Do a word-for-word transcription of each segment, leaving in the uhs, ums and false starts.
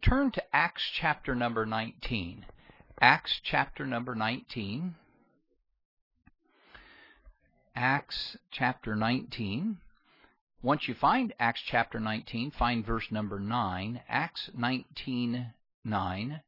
turn to Acts chapter number nineteen. Acts chapter number nineteen. Acts chapter nineteen. Once you find Acts chapter nineteen, find verse number nine. Acts nineteen, nine.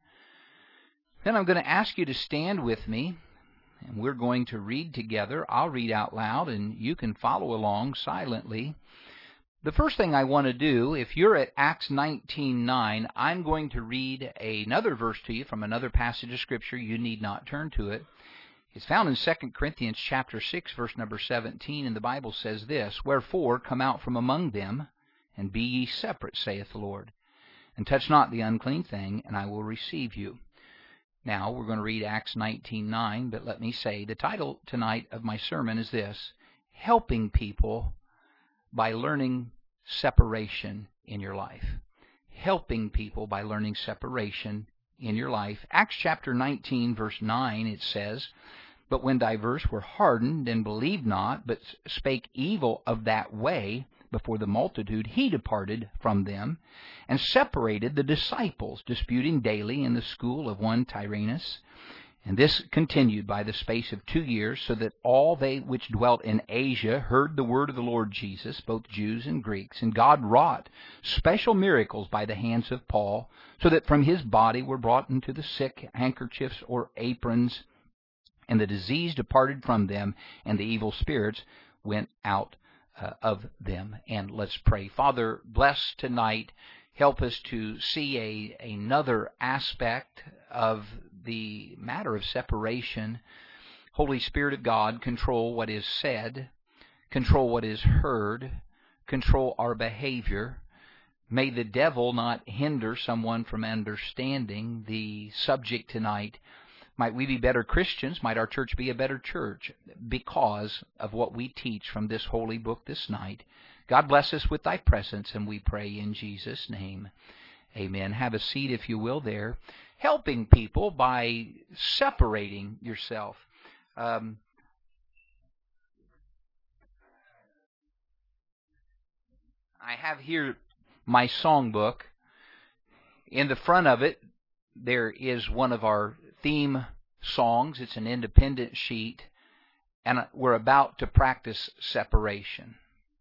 Then I'm going to ask you to stand with me, and we're going to read together. I'll read out loud, and you can follow along silently. The first thing I want to do, if you're at Acts nineteen, nine, I'm going to read another verse to you from another passage of Scripture. You need not turn to it. It's found in Second Corinthians chapter six, verse number seventeen, and the Bible says this, "Wherefore come out from among them, and be ye separate, saith the Lord, and touch not the unclean thing, and I will receive you." Now, we're going to read Acts nineteen, nine, but let me say, the title tonight of my sermon is this, Helping People by Learning Separation in Your Life. Helping people by learning separation in your life. Acts chapter nineteen, verse nine, it says, "But when divers were hardened and believed not, but spake evil of that way before the multitude, he departed from them, and separated the disciples, disputing daily in the school of one Tyrannus. And this continued by the space of two years, so that all they which dwelt in Asia heard the word of the Lord Jesus, both Jews and Greeks. And God wrought special miracles by the hands of Paul, so that from his body were brought unto the sick handkerchiefs or aprons, and the disease departed from them, and the evil spirits went out uh, of them." And let's pray. Father, bless tonight. Help us to see a, another aspect of the matter of separation. Holy Spirit of God, control what is said, control what is heard, control our behavior. May the devil not hinder someone from understanding the subject tonight. Might we be better Christians? Might our church be a better church because of what we teach from this holy book this night? God bless us with thy presence, and we pray in Jesus' name. Amen. Have a seat, if you will, there. Helping people by separating yourself. Um, I have here my songbook. In the front of it, there is one of our theme songs. It's an independent sheet, and we're about to practice separation.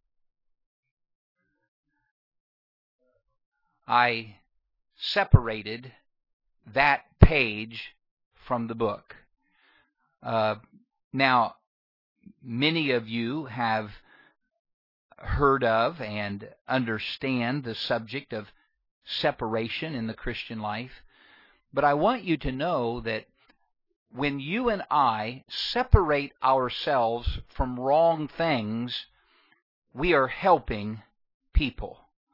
I separated that page from the book. Uh, now, many of you have heard of and understand the subject of separation in the Christian life, but I want you to know that when you and I separate ourselves from wrong things, we are helping people.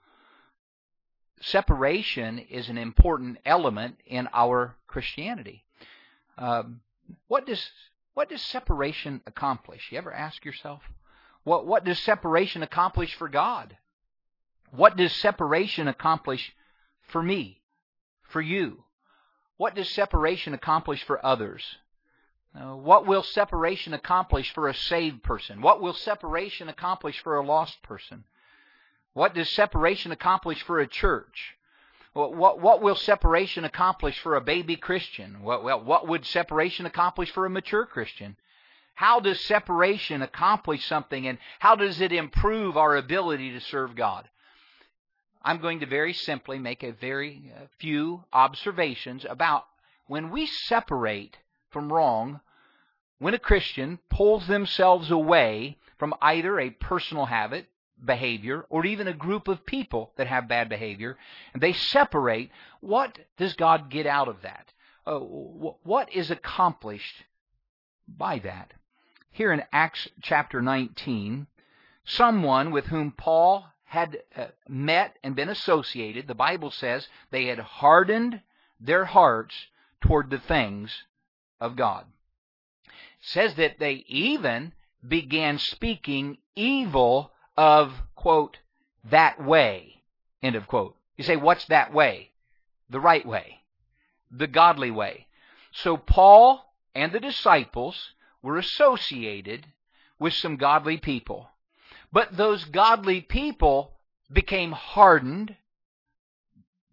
Separation is an important element in our Christianity. Um, what does what does separation accomplish? You ever ask yourself, what what does separation accomplish for God? What does separation accomplish for me, for you? What does separation accomplish for others? Uh, what will separation accomplish for a saved person? What will separation accomplish for a lost person? What does separation accomplish for a church? What, what, what will separation accomplish for a baby Christian? What, well, what would separation accomplish for a mature Christian? How does separation accomplish something, and how does it improve our ability to serve God? I'm going to very simply make a very uh, few observations about when we separate from wrong, when a Christian pulls themselves away from either a personal habit, behavior, or even a group of people that have bad behavior, and they separate, what does God get out of that? Uh, what is accomplished by that? Here in Acts chapter nineteen, someone with whom Paul had uh, met and been associated, the Bible says they had hardened their hearts toward the things of God. It says that they even began speaking evil of, quote, that way, end of quote. You say, what's that way? The right way, the godly way. So Paul and the disciples were associated with some godly people. But those godly people became hardened.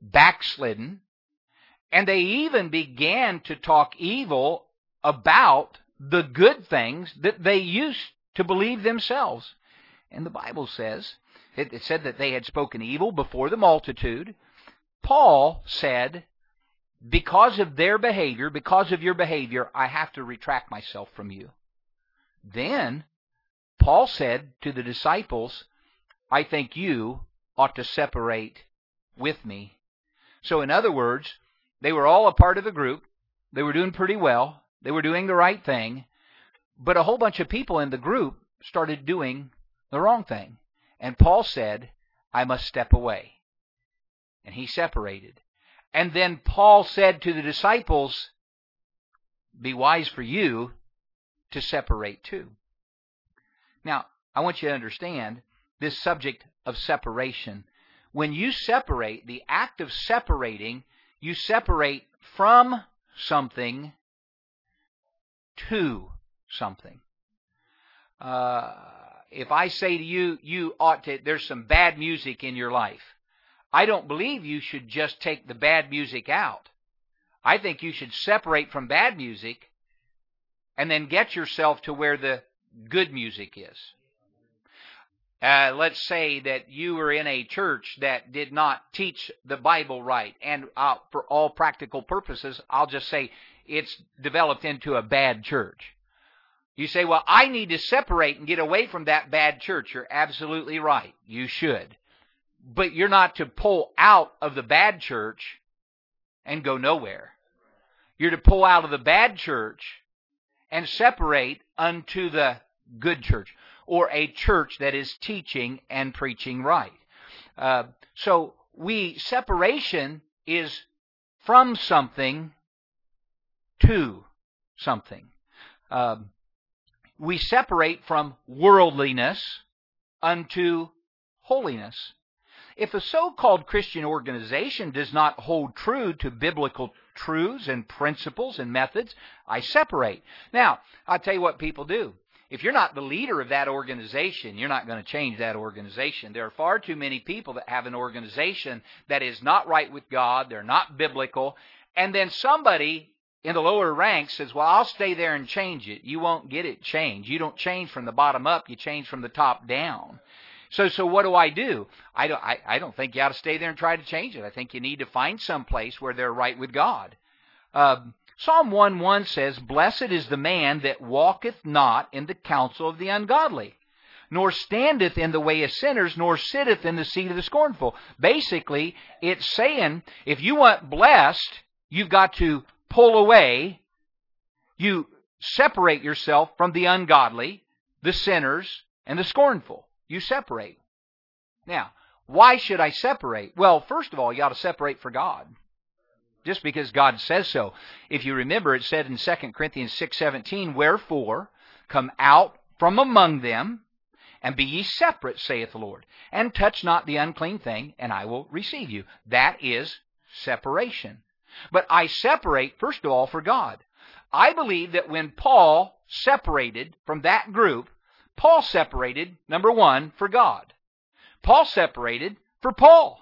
backslidden, and they even began to talk evil about the good things that they used to believe themselves. And the Bible says, it, it said that they had spoken evil before the multitude. Paul said, because of their behavior, because of your behavior, I have to retract myself from you. Then Paul said to the disciples, I think you ought to separate with me. So in other words, they were all a part of the group. They were doing pretty well. They were doing the right thing. But a whole bunch of people in the group started doing the wrong thing. And Paul said, I must step away. And he separated. And then Paul said to the disciples, be wise for you to separate too. Now, I want you to understand this subject of separation. When you separate, the act of separating, you separate from something to something. Uh, if I say to you, you ought to, there's some bad music in your life, I don't believe you should just take the bad music out. I think you should separate from bad music and then get yourself to where the good music is. Uh, let's say that you were in a church that did not teach the Bible right, and uh, for all practical purposes, I'll just say it's developed into a bad church. You say, well, I need to separate and get away from that bad church. You're absolutely right. You should. But you're not to pull out of the bad church and go nowhere. You're to pull out of the bad church and separate unto the good church, or a church that is teaching and preaching right. Uh, so we separation is from something to something. Uh, we separate from worldliness unto holiness. If a so-called Christian organization does not hold true to biblical truths and principles and methods, I separate. Now, I'll tell you what people do. If you're not the leader of that organization, you're not going to change that organization. There are far too many people that have an organization that is not right with God, they're not biblical, and then somebody in the lower ranks says, well, I'll stay there and change it. You won't get it changed. You don't change from the bottom up, you change from the top down. So, so what do I do? I don't, I, I don't think you ought to stay there and try to change it. I think you need to find some place where they're right with God. Uh, Psalm one one says, blessed is the man that walketh not in the counsel of the ungodly, nor standeth in the way of sinners, nor sitteth in the seat of the scornful. Basically, it's saying, if you want blessed, you've got to pull away. You separate yourself from the ungodly, the sinners, and the scornful. You separate. Now, why should I separate? Well, first of all, you ought to separate for God. Just because God says so. If you remember, it said in Second Corinthians six seventeen, wherefore, come out from among them, and be ye separate, saith the Lord, and touch not the unclean thing, and I will receive you. That is separation. But I separate, first of all, for God. I believe that when Paul separated from that group, Paul separated, number one, for God. Paul separated for Paul.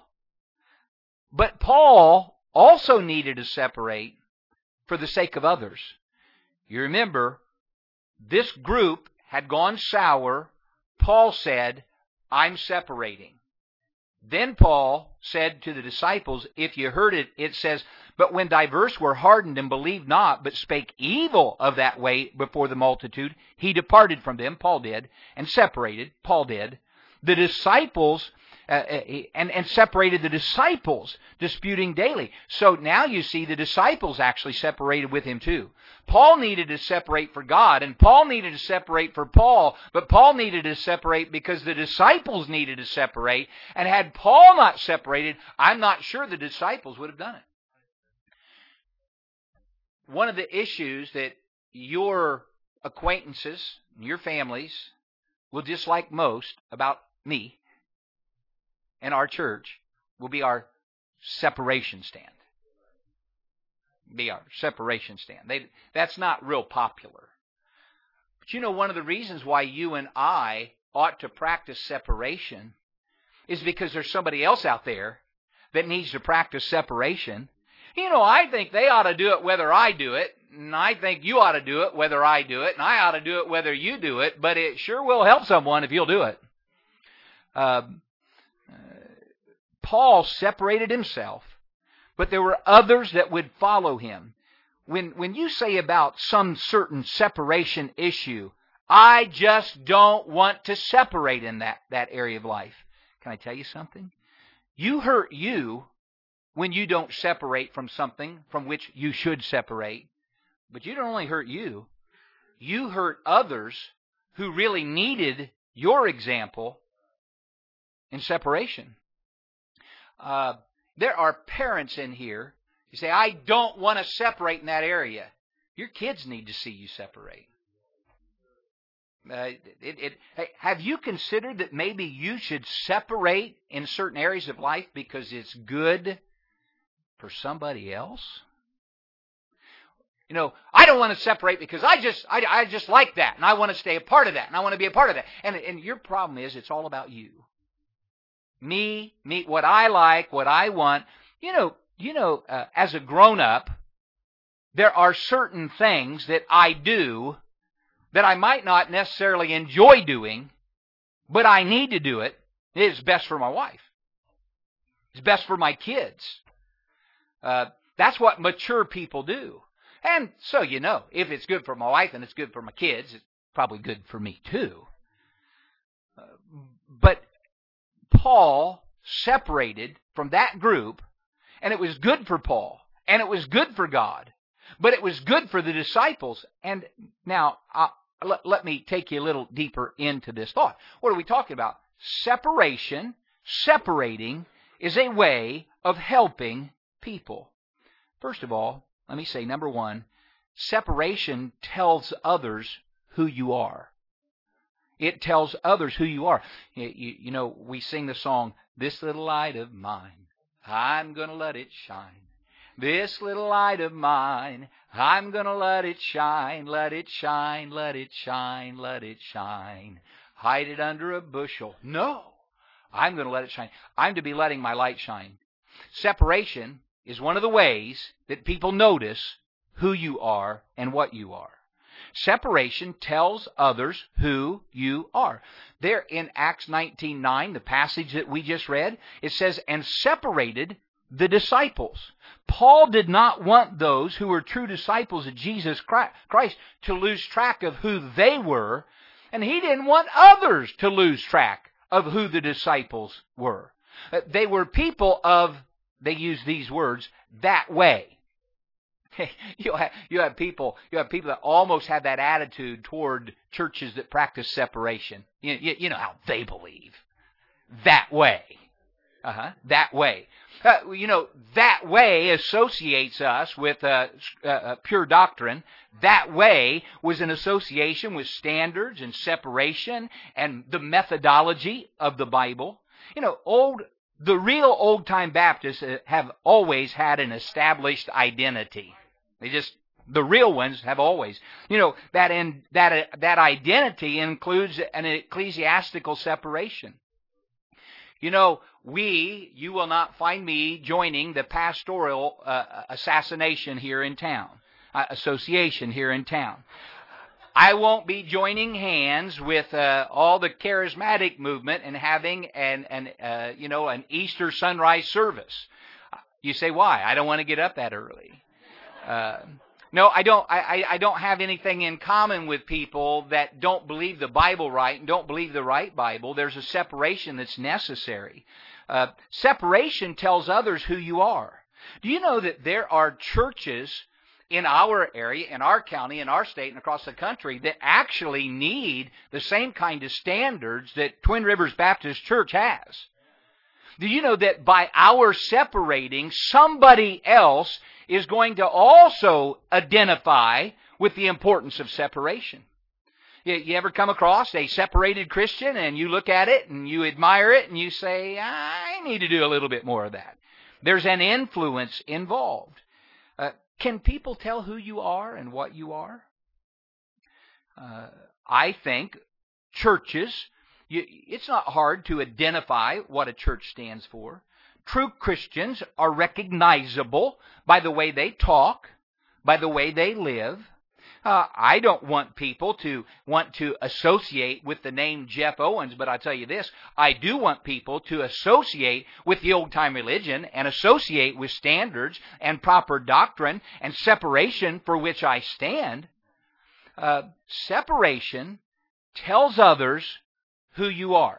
But Paul also needed to separate for the sake of others. You remember, this group had gone sour. Paul said, I'm separating. Then Paul said to the disciples, if you heard it, it says, but when divers were hardened and believed not, but spake evil of that way before the multitude, he departed from them, Paul did, and separated, Paul did, the disciples, uh, and, and separated the disciples, disputing daily. So now you see the disciples actually separated with him too. Paul needed to separate for God, and Paul needed to separate for Paul, but Paul needed to separate because the disciples needed to separate, and had Paul not separated, I'm not sure the disciples would have done it. One of the issues that your acquaintances, your families, will dislike most about me and our church will be our separation stand. Be our separation stand. They, that's not real popular. But you know, one of the reasons why you and I ought to practice separation is because there's somebody else out there that needs to practice separation. You know, I think they ought to do it whether I do it, and I think you ought to do it whether I do it, and I ought to do it whether you do it, but it sure will help someone if you'll do it. Uh, Paul separated himself, but there were others that would follow him. When, when you say about some certain separation issue, I just don't want to separate in that, that area of life. Can I tell you something? You hurt you when you don't separate from something from which you should separate. But you don't only hurt you. You hurt others who really needed your example in separation. Uh, there are parents in here who say, I don't want to separate in that area. Your kids need to see you separate. Uh, it, it, it, have you considered that maybe you should separate in certain areas of life because it's good for somebody else? You know, I don't want to separate because I just I, I just like that, and I want to stay a part of that, and I want to be a part of that. And, and your problem is it's all about you. Me, me, what I like, what I want. You know, you know, uh, as a grown-up, there are certain things that I do that I might not necessarily enjoy doing, but I need to do it. It's best for my wife. It's best for my kids. Uh, that's what mature people do. And so, you know, if it's good for my wife and it's good for my kids, it's probably good for me too. Uh, but Paul separated from that group, and it was good for Paul, and it was good for God, but it was good for the disciples. And now, uh, let, let me take you a little deeper into this thought. What are we talking about? Separation, separating, is a way of helping people. First of all, let me say, number one, separation tells others who you are. It tells others who you are. You, you, you know, we sing the song, this little light of mine, I'm going to let it shine. This little light of mine, I'm going to let it shine, let it shine, let it shine, let it shine. Hide it under a bushel. No, I'm going to let it shine. I'm to be letting my light shine. Separation is one of the ways that people notice who you are and what you are. Separation tells others who you are. There in Acts nineteen nine, the passage that we just read, it says, and separated the disciples. Paul did not want those who were true disciples of Jesus Christ to lose track of who they were, and he didn't want others to lose track of who the disciples were. They were people of, they use these words, that way. You have, you have people you have people that almost have that attitude toward churches that practice separation. You, you, you know how they believe. That way. Uh-huh. That way. Uh, you know, that way associates us with uh, uh, pure doctrine. That way was an association with standards and separation and the methodology of the Bible. You know, old the real old-time Baptists have always had an established identity. They just, the real ones have always. You know, that in, that that identity includes an ecclesiastical separation. You know, we, you will not find me joining the pastoral uh, assassination here in town, uh, association here in town. I won't be joining hands with uh, all the charismatic movement and having an, an uh, you know, an Easter sunrise service. You say, why? I don't want to get up that early. Uh, no, I don't. I, I don't have anything in common with people that don't believe the Bible right and don't believe the right Bible. There's a separation that's necessary. Uh, separation tells others who you are. Do you know that there are churches in our area, in our county, in our state, and across the country that actually need the same kind of standards that Twin Rivers Baptist Church has? Do you know that by our separating, somebody else is going to also identify with the importance of separation? You, you ever come across a separated Christian and you look at it and you admire it and you say, I need to do a little bit more of that? There's an influence involved. Uh, can people tell who you are and what you are? Uh, I think churches, you, it's not hard to identify what a church stands for. True Christians are recognizable by the way they talk, by the way they live. Uh, I don't want people to want to associate with the name Jeff Owens, but I tell you this, I do want people to associate with the old-time religion and associate with standards and proper doctrine and separation for which I stand. Uh, separation tells others who you are.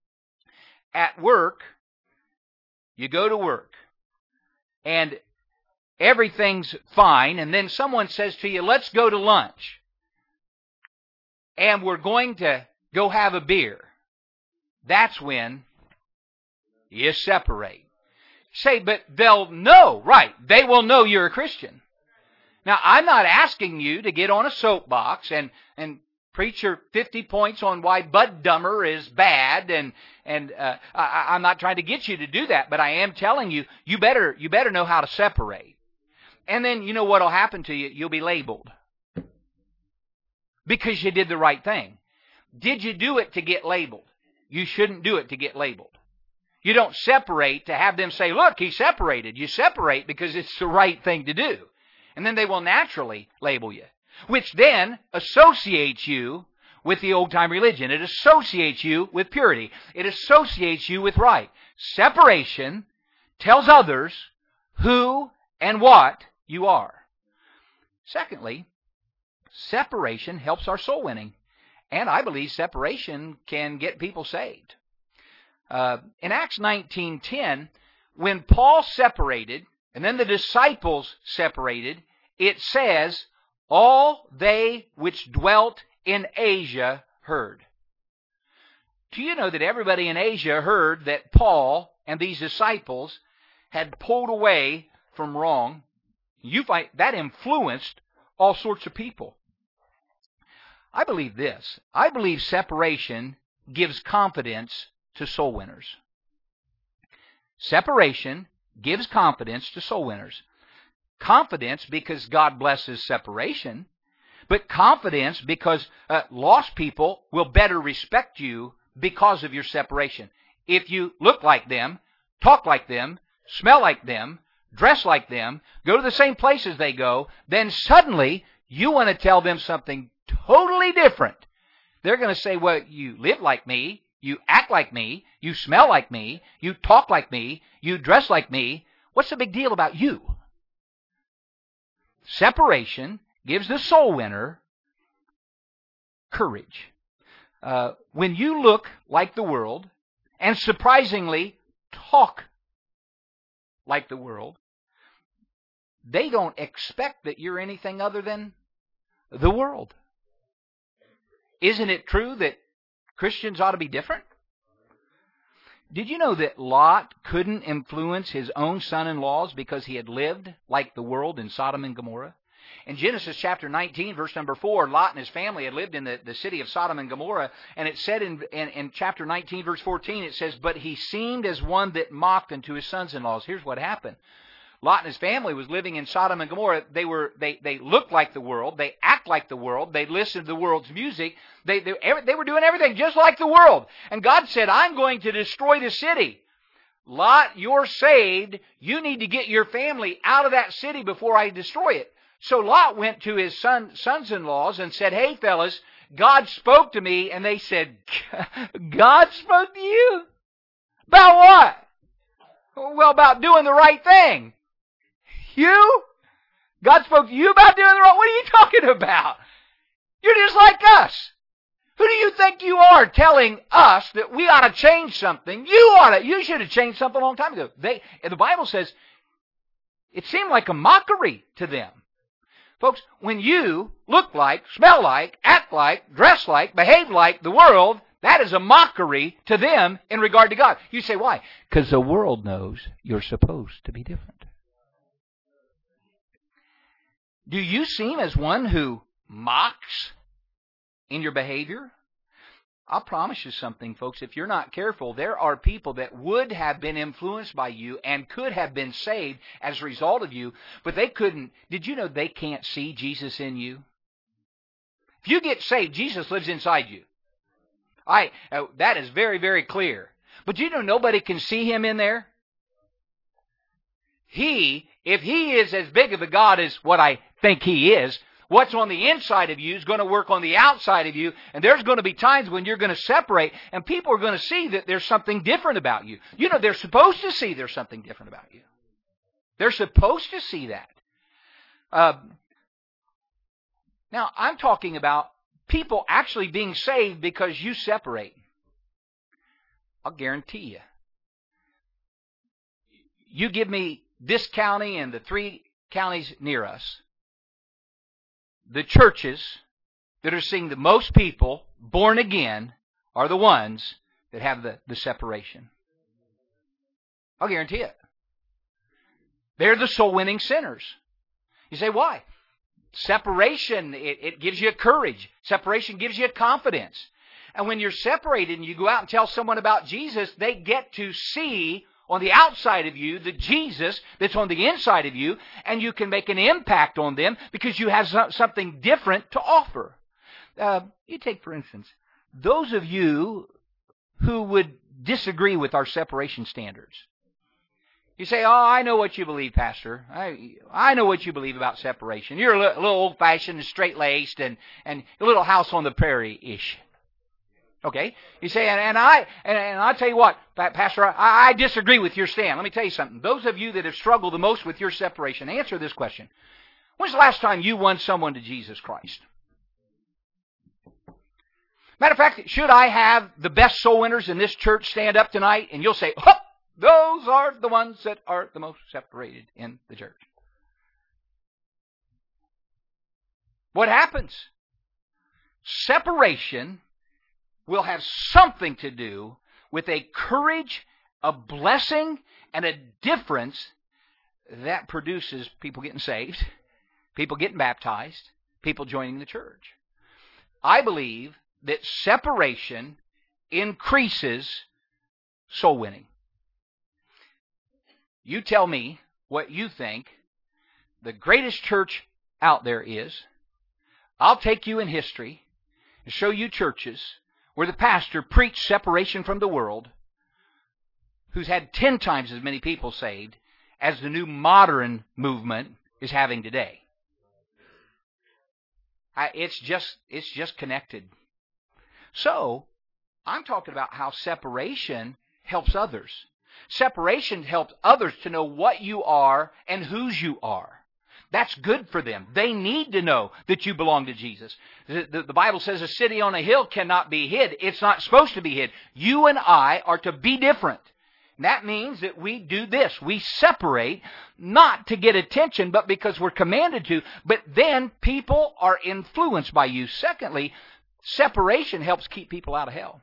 At work, you go to work, and everything's fine, and then someone says to you, let's go to lunch, and we're going to go have a beer. That's when you separate. Say, but they'll know, right, they will know you're a Christian. Now, I'm not asking you to get on a soapbox and, and preach your fifty points on why Bud Dummer is bad, and and uh, I, I'm not trying to get you to do that, but I am telling you, you better you better know how to separate. And then you know what will happen to you? You'll be labeled because you did the right thing. Did you do it to get labeled? You shouldn't do it to get labeled. You don't separate to have them say, look, he separated. You separate because it's the right thing to do. And then they will naturally label you, which then associates you with the old-time religion. It associates you with purity. It associates you with right. Separation tells others who and what you are. Secondly, separation helps our soul winning. And I believe separation can get people saved. Uh, in Acts nineteen ten, when Paul separated, and then the disciples separated, it says, all they which dwelt in Asia heard. Do you know that everybody in Asia heard that Paul and these disciples had pulled away from wrong? You find that influenced all sorts of people. I believe this. I believe separation gives confidence to soul winners. Separation gives confidence to soul winners. Confidence because God blesses separation, but confidence because uh, lost people will better respect you because of your separation. If you look like them, talk like them, smell like them, dress like them, go to the same places they go, then suddenly you want to tell them something totally different. They're going to say, well, you live like me, you act like me, you smell like me, you talk like me, you dress like me. What's the big deal about you? Separation gives the soul winner courage. Uh, when you look like the world, and surprisingly talk like the world, they don't expect that you're anything other than the world. Isn't it true that Christians ought to be different? Did you know that Lot couldn't influence his own son-in-laws because he had lived like the world in Sodom and Gomorrah? In Genesis chapter nineteen, verse number four, Lot and his family had lived in the, the city of Sodom and Gomorrah, and it said in, in, in chapter nineteen, verse fourteen, it says, but he seemed as one that mocked unto his sons-in-laws. Here's what happened. Lot and his family was living in Sodom and Gomorrah. They were they they looked like the world. They act like the world. They listened to the world's music. They they, they were doing everything just like the world. And God said, I'm going to destroy the city. Lot, you're saved. You need to get your family out of that city before I destroy it. So Lot went to his son, sons-in-laws and said, hey, fellas, God spoke to me. And they said, God spoke to you? About what? Well, about doing the right thing. You? God spoke to you about doing the right? What are you talking about? You're just like us. Who do you think you are telling us that we ought to change something? You ought to. You should have changed something a long time ago. They, the Bible says it seemed like a mockery to them. Folks, when you look like, smell like, act like, dress like, behave like the world, that is a mockery to them in regard to God. You say, why? Because the world knows you're supposed to be different. Do you seem as one who mocks in your behavior? I'll promise you something, folks. If you're not careful, there are people that would have been influenced by you and could have been saved as a result of you, but they couldn't. Did you know they can't see Jesus in you? If you get saved, Jesus lives inside you. I, uh, that is very, very clear. But you know nobody can see him in there? He, if He is as big of a God as what I think He is, what's on the inside of you is going to work on the outside of you, and there's going to be times when you're going to separate, and people are going to see that there's something different about you. You know, they're supposed to see there's something different about you. They're supposed to see that. Uh, now, I'm talking about people actually being saved because you separate. I'll guarantee you. You give me this county and the three counties near us, the churches that are seeing the most people born again are the ones that have the, the separation. I'll guarantee it. They're the soul-winning sinners. You say, why? Separation, it, it gives you courage. Separation gives you confidence. And when you're separated and you go out and tell someone about Jesus, they get to see on the outside of you the Jesus that's on the inside of you, and you can make an impact on them because you have something different to offer. Uh, you take, for instance, those of you who would disagree with our separation standards. You say, oh, I know what you believe, Pastor. I I know what you believe about separation. You're a little, a little old-fashioned and straight-laced and, and a little house on the prairie-ish. Okay? You say, and, and I and, and I'll tell you what, Pastor, I, I disagree with your stand. Let me tell you something. Those of you that have struggled the most with your separation, answer this question. When's the last time you won someone to Jesus Christ? Matter of fact, should I have the best soul winners in this church stand up tonight? And you'll say, oh, those are the ones that are the most separated in the church. What happens? Separation will have something to do with a courage, a blessing, and a difference that produces people getting saved, people getting baptized, people joining the church. I believe that separation increases soul winning. You tell me what you think the greatest church out there is. I'll take you in history and show you churches where the pastor preached separation from the world, who's had ten times as many people saved as the new modern movement is having today. I, it's just it's just connected. So, I'm talking about how separation helps others. Separation helps others to know what you are and whose you are. That's good for them. They need to know that you belong to Jesus. The, the, the Bible says a city on a hill cannot be hid. It's not supposed to be hid. You and I are to be different. And that means that we do this. We separate, not to get attention, but because we're commanded to. But then people are influenced by you. Secondly, separation helps keep people out of hell.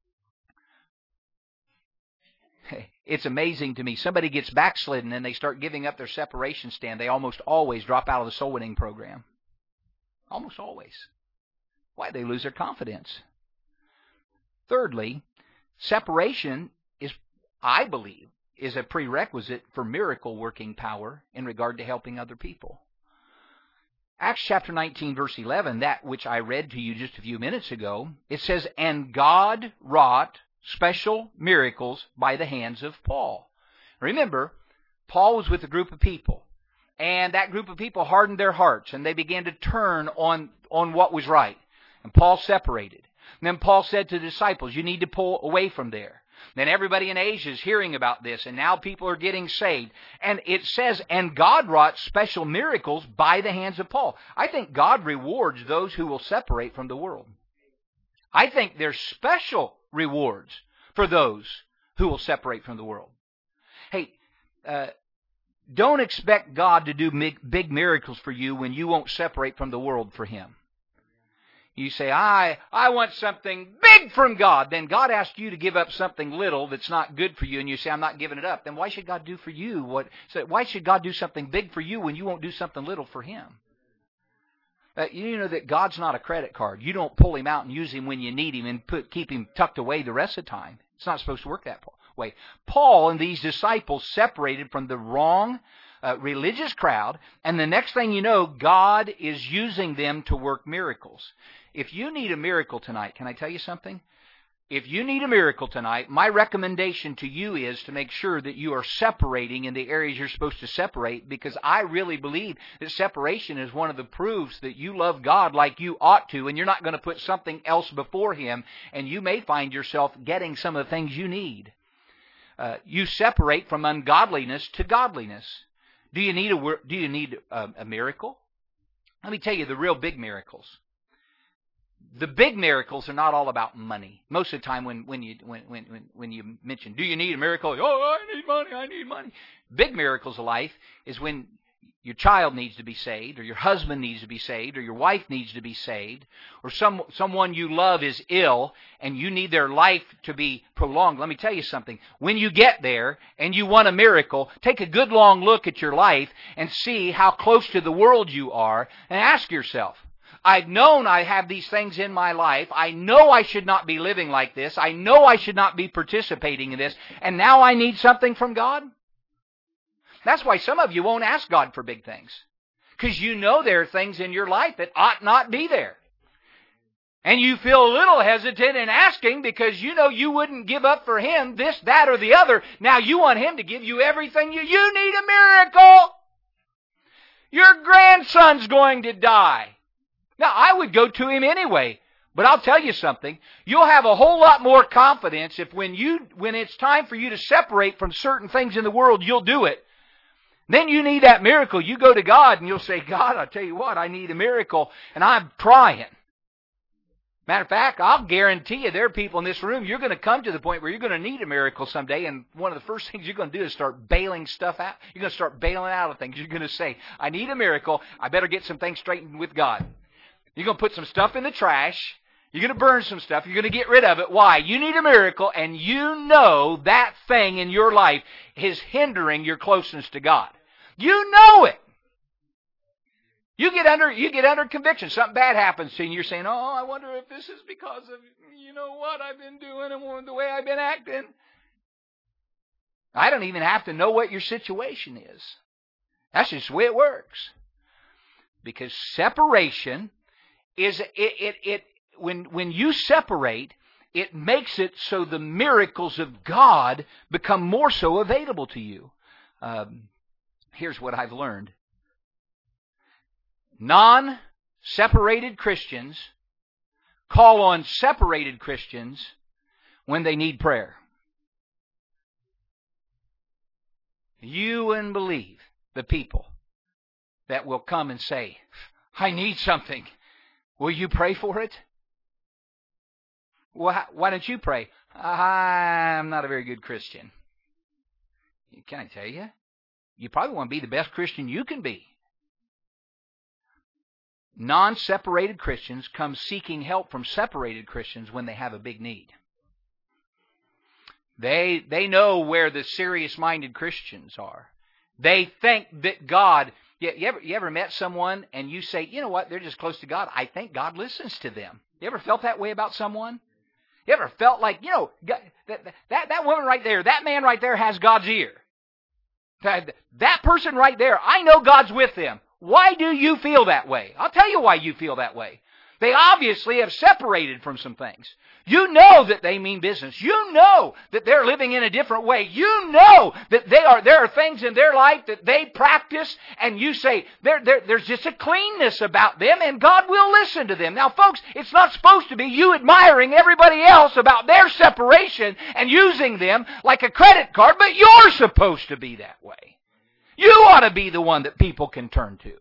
It's amazing to me. Somebody gets backslidden and they start giving up their separation stand. They almost always drop out of the soul winning program. Almost always. Why? They lose their confidence. Thirdly, separation is, I believe, is a prerequisite for miracle working power in regard to helping other people. Acts chapter nineteen, verse eleven, that which I read to you just a few minutes ago, it says, and God wrought special miracles by the hands of Paul. Remember, Paul was with a group of people, and that group of people hardened their hearts, and they began to turn on, on what was right. And Paul separated. And then Paul said to the disciples, you need to pull away from there. Then everybody in Asia is hearing about this, and now people are getting saved. And it says, and God wrought special miracles by the hands of Paul. I think God rewards those who will separate from the world. I think there's special rewards for those who will separate from the world. Hey, uh, don't expect God to do big, big miracles for you when you won't separate from the world for Him. You say, I I want something big from God. Then God asks you to give up something little that's not good for you, and you say, I'm not giving it up. Then why should God do for you what? So why should God do something big for you when you won't do something little for Him? Uh, you know that God's not a credit card. You don't pull Him out and use Him when you need Him and put keep Him tucked away the rest of the time. It's not supposed to work that way. Paul and these disciples separated from the wrong uh, religious crowd, and the next thing you know, God is using them to work miracles. If you need a miracle tonight, can I tell you something? if you need a miracle tonight, my recommendation to you is to make sure that you are separating in the areas you're supposed to separate, because I really believe that separation is one of the proofs that you love God like you ought to, and you're not going to put something else before Him, and you may find yourself getting some of the things you need. Uh, you separate from ungodliness to godliness. Do you need a, do you need a, a miracle? Let me tell you the real big miracles. The big miracles are not all about money. Most of the time when, when, you, when, when, when you mention, do you need a miracle? Oh, I need money, I need money. Big miracles of life is when your child needs to be saved, or your husband needs to be saved, or your wife needs to be saved, or some someone you love is ill and you need their life to be prolonged. Let me tell you something. When you get there and you want a miracle, take a good long look at your life and see how close to the world you are, and ask yourself, I've known I have these things in my life. I know I should not be living like this. I know I should not be participating in this. And now I need something from God? That's why some of you won't ask God for big things. Because you know there are things in your life that ought not be there. And you feel a little hesitant in asking because you know you wouldn't give up for Him this, that, or the other. Now you want Him to give you everything you... You need a miracle! Your grandson's going to die. Now, I would go to Him anyway, but I'll tell you something. You'll have a whole lot more confidence if when you when it's time for you to separate from certain things in the world, you'll do it. Then you need that miracle. You go to God and you'll say, God, I'll tell you what, I need a miracle, and I'm trying. Matter of fact, I'll guarantee you there are people in this room, you're going to come to the point where you're going to need a miracle someday, and one of the first things you're going to do is start bailing stuff out. You're going to start bailing out of things. You're going to say, I need a miracle. I better get some things straightened with God. You're going to put some stuff in the trash. You're going to burn some stuff. You're going to get rid of it. Why? You need a miracle, and you know that thing in your life is hindering your closeness to God. You know it. You get under you get under conviction. Something bad happens to you, and you're saying, oh, I wonder if this is because of, you know, what I've been doing and the way I've been acting. I don't even have to know what your situation is. That's just the way it works. Because separation is, it, it, it when, when you separate, it makes it so the miracles of God become more so available to you. Um, here's what I've learned. Non-separated Christians call on separated Christians when they need prayer. You wouldn't believe the people that will come and say, I need something. Will you pray for it? Well, why don't you pray? I'm not a very good Christian. Can I tell you? You probably want to be the best Christian you can be. Non-separated Christians come seeking help from separated Christians when they have a big need. They, they know where the serious-minded Christians are. They think that God... You, you, ever, you ever met someone and you say, you know what, they're just close to God. I think God listens to them. You ever felt that way about someone? You ever felt like, you know, that, that, that woman right there, that man right there has God's ear. That, that person right there, I know God's with them. Why do you feel that way? I'll tell you why you feel that way. They obviously have separated from some things. You know that they mean business. You know that they're living in a different way. You know that they are. There are things in their life that they practice, and you say, there, there, there's just a cleanness about them, and God will listen to them. Now, folks, it's not supposed to be you admiring everybody else about their separation and using them like a credit card, but you're supposed to be that way. You ought to be the one that people can turn to.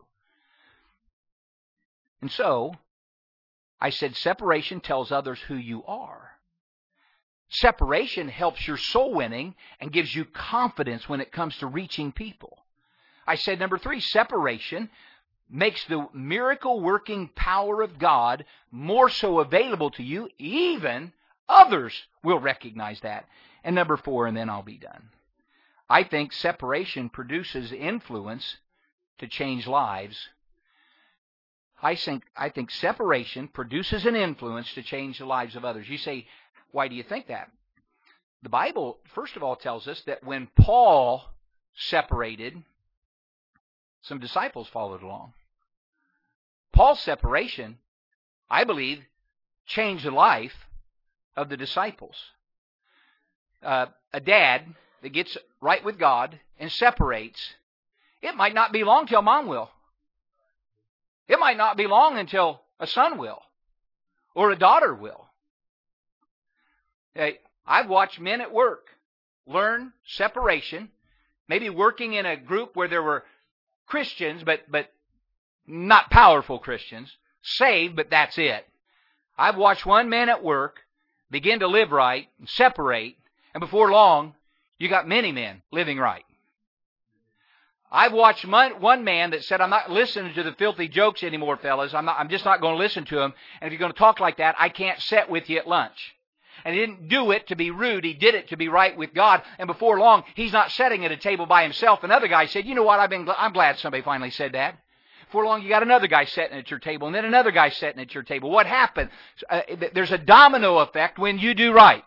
And so, I said separation tells others who you are. Separation helps your soul winning and gives you confidence when it comes to reaching people. I said number three, separation makes the miracle-working power of God more so available to you. Even others will recognize that. And number four, and then I'll be done. I think separation produces influence to change lives. I think, I think separation produces an influence to change the lives of others. You say, why do you think that? The Bible, first of all, tells us that when Paul separated, some disciples followed along. Paul's separation, I believe, changed the life of the disciples. Uh, a dad that gets right with God and separates, it might not be long till mom will. It might not be long until a son will or a daughter will. Hey, I've watched men at work learn separation, maybe working in a group where there were Christians, but, but not powerful Christians, saved, but that's it. I've watched one man at work begin to live right and separate, and before long, you got many men living right. I've watched one man that said, I'm not listening to the filthy jokes anymore, fellas. I'm, not, I'm just not going to listen to them. And if you're going to talk like that, I can't sit with you at lunch. And he didn't do it to be rude. He did it to be right with God. And before long, he's not sitting at a table by himself. Another guy said, you know what, I've been, I'm glad somebody finally said that. Before long, you got another guy sitting at your table, and then another guy sitting at your table. What happened? Uh, there's a domino effect when you do right.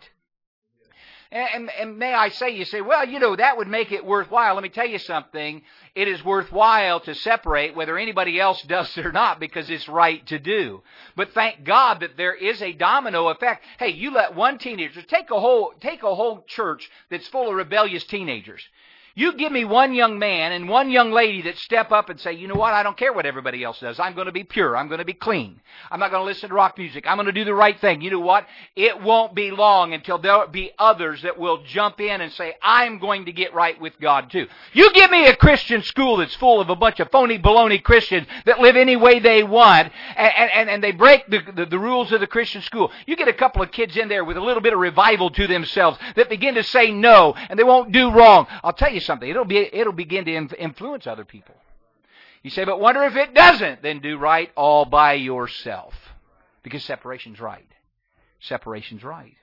And, and may I say, you say, well, you know, that would make it worthwhile. Let me tell you something. It is worthwhile to separate whether anybody else does it or not because it's right to do. But thank God that there is a domino effect. Hey, you let one teenager, take a whole, take a whole church that's full of rebellious teenagers. You give me one young man and one young lady that step up and say, you know what, I don't care what everybody else does. I'm going to be pure. I'm going to be clean. I'm not going to listen to rock music. I'm going to do the right thing. You know what? It won't be long until there'll be others that will jump in and say, I'm going to get right with God too. You give me a Christian school that's full of a bunch of phony baloney Christians that live any way they want, and, and, and they break the, the, the rules of the Christian school. You get a couple of kids in there with a little bit of revival to themselves that begin to say no, and they won't do wrong. I'll tell you something. It'll be, it'll begin to influence other people. You say, but wonder if it doesn't. Then do right all by yourself. Because separation's right. Separation's right.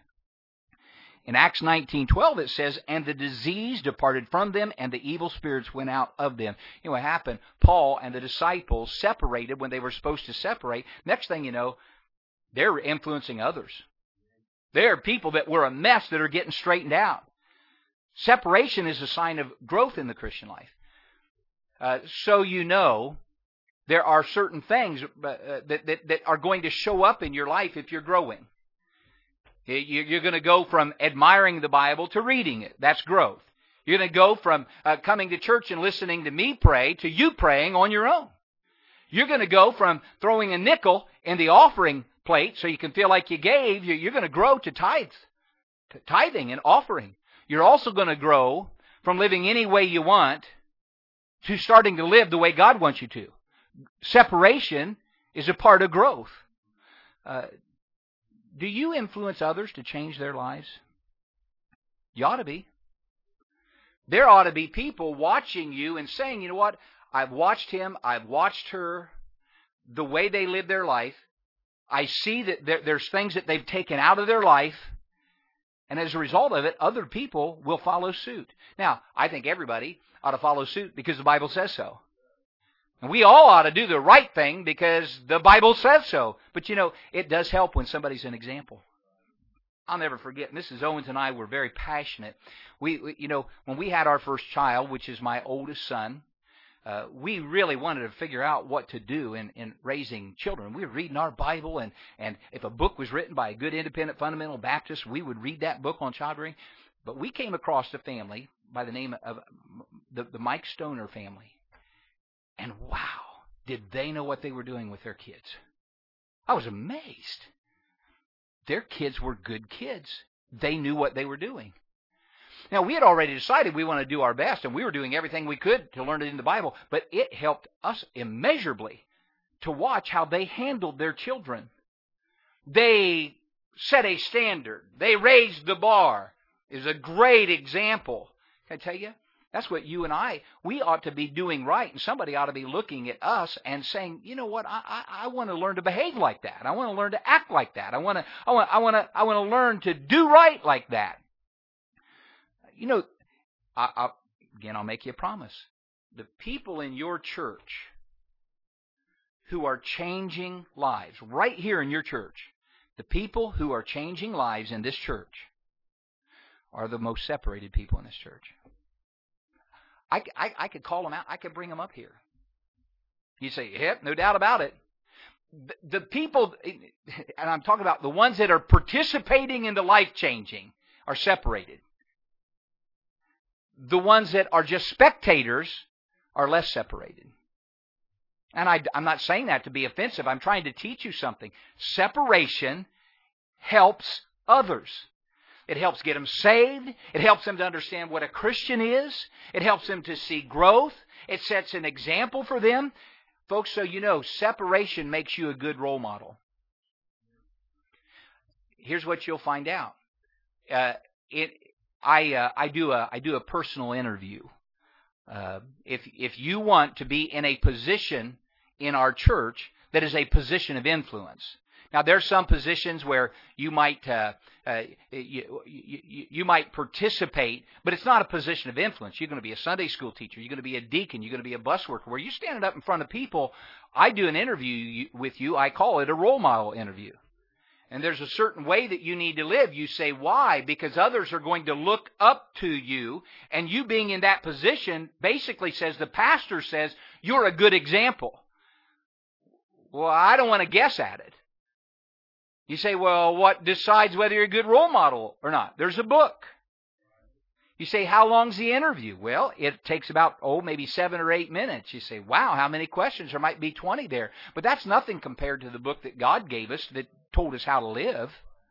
In Acts nineteen twelve it says, and the disease departed from them, and the evil spirits went out of them. You know what happened? Paul and the disciples separated when they were supposed to separate. Next thing you know, they're influencing others. There are people that were a mess that are getting straightened out. Separation is a sign of growth in the Christian life. Uh, so you know, there are certain things uh, that, that, that are going to show up in your life if you're growing. You're going to go from admiring the Bible to reading it. That's growth. You're going to go from uh, coming to church and listening to me pray to you praying on your own. You're going to go from throwing a nickel in the offering plate so you can feel like you gave. You're going to grow to tithe, to tithing and offering. You're also going to grow from living any way you want to starting to live the way God wants you to. Separation is a part of growth. Uh, do you influence others to change their lives? You ought to be. There ought to be people watching you and saying, you know what, I've watched him, I've watched her, the way they live their life. I see that there, there's things that they've taken out of their life. And as a result of it, other people will follow suit. Now, I think everybody ought to follow suit because the Bible says so. And we all ought to do the right thing because the Bible says so. But, you know, it does help when somebody's an example. I'll never forget, Missus Owens and I were very passionate. We, we you know, when we had our first child, which is my oldest son, Uh, we really wanted to figure out what to do in, in raising children. We were reading our Bible, and, and if a book was written by a good independent fundamental Baptist, we would read that book on child rearing. But we came across a family by the name of the, the Mike Stoner family. And wow, did they know what they were doing with their kids. I was amazed. Their kids were good kids. They knew what they were doing. Now, we had already decided we want to do our best, and we were doing everything we could to learn it in the Bible, but it helped us immeasurably to watch how they handled their children. They set a standard. They raised the bar. It was a great example. Can I tell you? That's what you and I, we ought to be doing right, and somebody ought to be looking at us and saying, you know what, I, I, I want to learn to behave like that. I want to learn to act like that. I want to, I want, I want to, I want to learn to do right like that. You know, I, I, again, I'll make you a promise. The people in your church who are changing lives, right here in your church, the people who are changing lives in this church are the most separated people in this church. I, I, I could call them out. I could bring them up here. You say, yep, no doubt about it. the people, and I'm talking about the ones that are participating in the life-changing, are separated. The ones that are just spectators are less separated. And I, I'm not saying that to be offensive. I'm trying to teach you something. Separation helps others. It helps get them saved. It helps them to understand what a Christian is. It helps them to see growth. It sets an example for them. Folks, so you know, separation makes you a good role model. Here's what you'll find out. Uh, it, I, uh, I do a, I do a personal interview. Uh, if if you want to be in a position in our church that is a position of influence. Now, there's some positions where you might uh, uh, you, you, you might participate, but it's not a position of influence. You're going to be a Sunday school teacher. You're going to be a deacon. You're going to be a bus worker. Where you're standing up in front of people, I do an interview with you. I call it a role model interview. And there's a certain way that you need to live. You say, why? Because others are going to look up to you, and you being in that position basically says, the pastor says, you're a good example. Well, I don't want to guess at it. You say, well, what decides whether you're a good role model or not? There's a book. You say, how long's the interview? Well, it takes about, oh, maybe seven or eight minutes. You say, wow, how many questions? There might be twenty there. But that's nothing compared to the book that God gave us that told us how to live.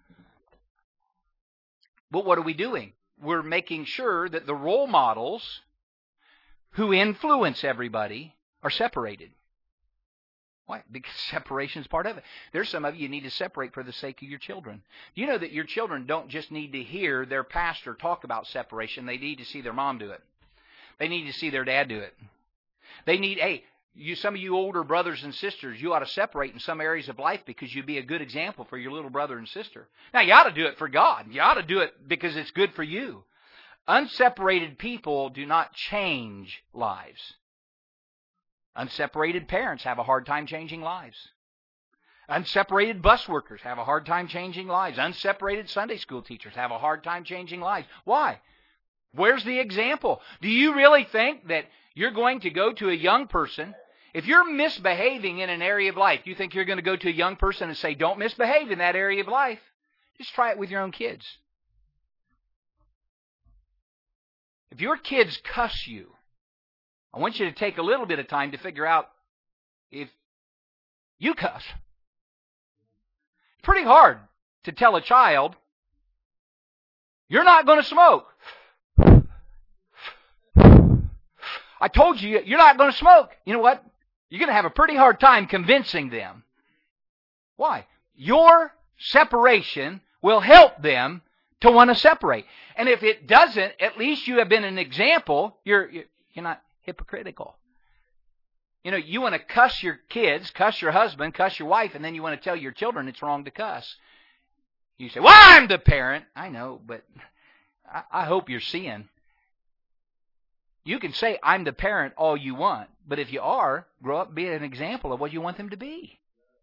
But what are we doing? We're making sure that the role models who influence everybody are separated. Why? Because separation is part of it. There's some of you, you need to separate for the sake of your children. You know that your children don't just need to hear their pastor talk about separation. They need to see their mom do it. They need to see their dad do it. They need, hey, you, some of you older brothers and sisters, you ought to separate in some areas of life because you'd be a good example for your little brother and sister. Now, you ought to do it for God. You ought to do it because it's good for you. Unseparated people do not change lives. Unseparated parents have a hard time changing lives. Unseparated bus workers have a hard time changing lives. Unseparated Sunday school teachers have a hard time changing lives. Why? Where's the example? Do you really think that you're going to go to a young person, if you're misbehaving in an area of life, you think you're going to go to a young person and say, don't misbehave in that area of life? Just try it with your own kids. If your kids cuss you, I want you to take a little bit of time to figure out if you cuss. It's pretty hard to tell a child, you're not going to smoke. I told you, you're not going to smoke. You know what? You're going to have a pretty hard time convincing them. Why? Your separation will help them to want to separate. And if it doesn't, at least you have been an example. You're, you're not hypocritical. You know, you want to cuss your kids, cuss your husband, cuss your wife, and then you want to tell your children it's wrong to cuss. You say, well, I'm the parent. I know, but I, I hope you're seeing. You can say, I'm the parent all you want, but if you are, grow up and be an example of what you want them to be.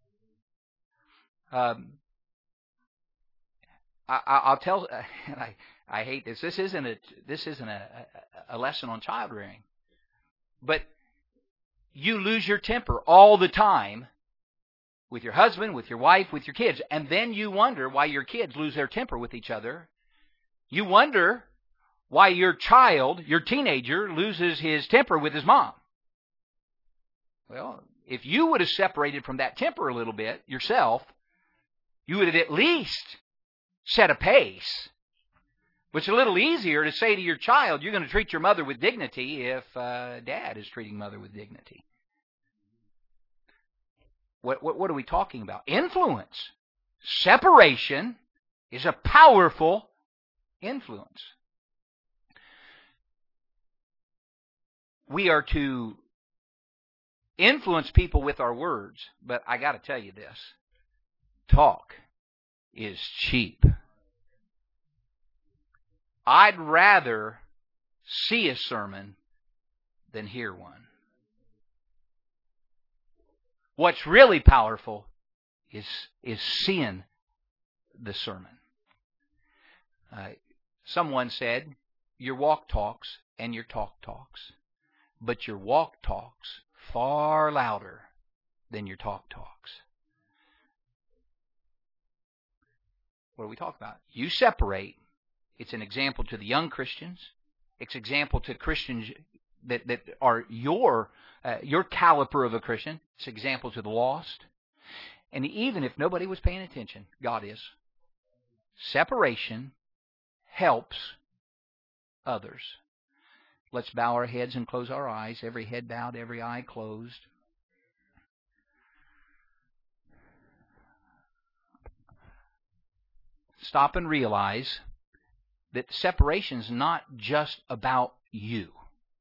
Um, I, I'll tell, and I, I hate this. This isn't a this isn't a, a lesson on child rearing, but you lose your temper all the time with your husband, with your wife, with your kids, and then you wonder why your kids lose their temper with each other. You wonder why your child, your teenager, loses his temper with his mom. Well, if you would have separated from that temper a little bit yourself, you would have at least set a pace. But it's a little easier to say to your child, you're going to treat your mother with dignity if uh, dad is treating mother with dignity. What, what, what are we talking about? Influence. Separation is a powerful influence. We are to influence people with our words, but I got to tell you this. Talk is cheap. I'd rather see a sermon than hear one. What's really powerful is, is seeing the sermon. Uh, someone said, your walk talks and your talk talks, but your walk talks far louder than your talk talks. what do we talk about? You separate. It's an example to the young Christians. It's an example to Christians that, that are your, uh, your caliber of a Christian. It's an example to the lost. And even if nobody was paying attention, God is. Separation helps others. Let's bow our heads and close our eyes. Every head bowed, every eye closed. Stop and realize that separation is not just about you.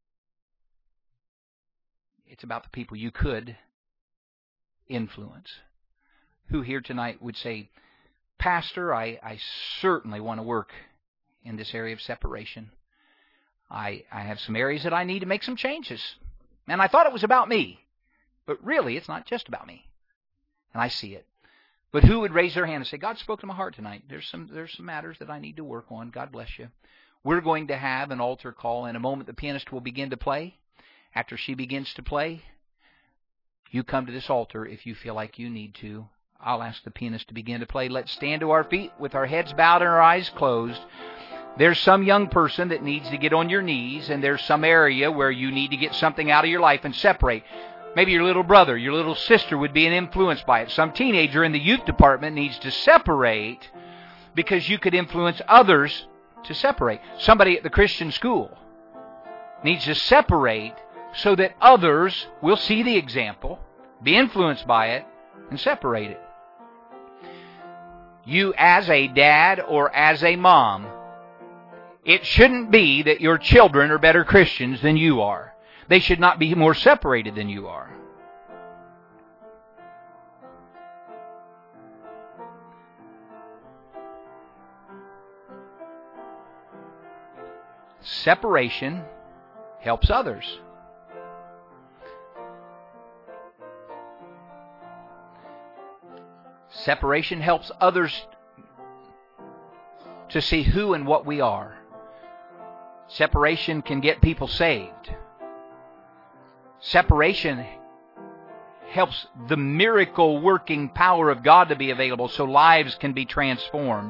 It's about the people you could influence. Who here tonight would say, Pastor, I, I certainly want to work in this area of separation. I, I have some areas that I need to make some changes. And I thought it was about me. But really, it's not just about me. And I see it. But who would raise their hand and say, God spoke to my heart tonight. There's some there's some matters that I need to work on. God bless you. We're going to have an altar call. In a moment, the pianist will begin to play. After she begins to play, you come to this altar if you feel like you need to. I'll ask the pianist to begin to play. Let's stand to our feet with our heads bowed and our eyes closed. There's some young person that needs to get on your knees, and there's some area where you need to get something out of your life and separate. Maybe your little brother, your little sister would be influenced by it. Some teenager in the youth department needs to separate because you could influence others to separate. Somebody at the Christian school needs to separate so that others will see the example, be influenced by it, and separate it. You as a dad or as a mom, it shouldn't be that your children are better Christians than you are. They should not be more separated than you are. Separation helps others. Separation helps others to see who and what we are. Separation can get people saved. Separation helps the miracle working power of God to be available so lives can be transformed.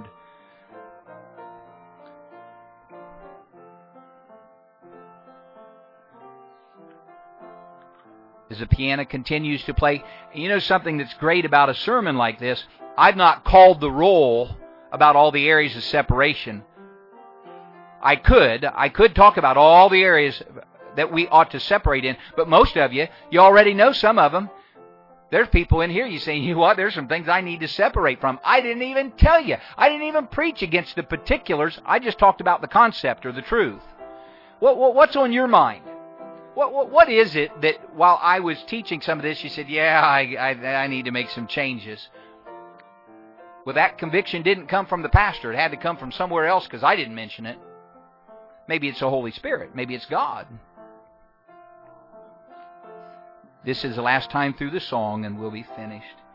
As the piano continues to play, you know something that's great about a sermon like this? I've not called the roll about all the areas of separation. I could. I could talk about all the areas that we ought to separate in, but most of you, you already know some of them. There's people in here, you say, you know what, there's some things I need to separate from. I didn't even tell you. I didn't even preach against the particulars. I just talked about the concept or the truth. What, what, what's on your mind? What, what, what is it that while I was teaching some of this, you said, yeah, I, I, I need to make some changes? Well, that conviction didn't come from the pastor. It had to come from somewhere else because I didn't mention it. Maybe it's the Holy Spirit. Maybe it's God. This is the last time through the song, and we'll be finished.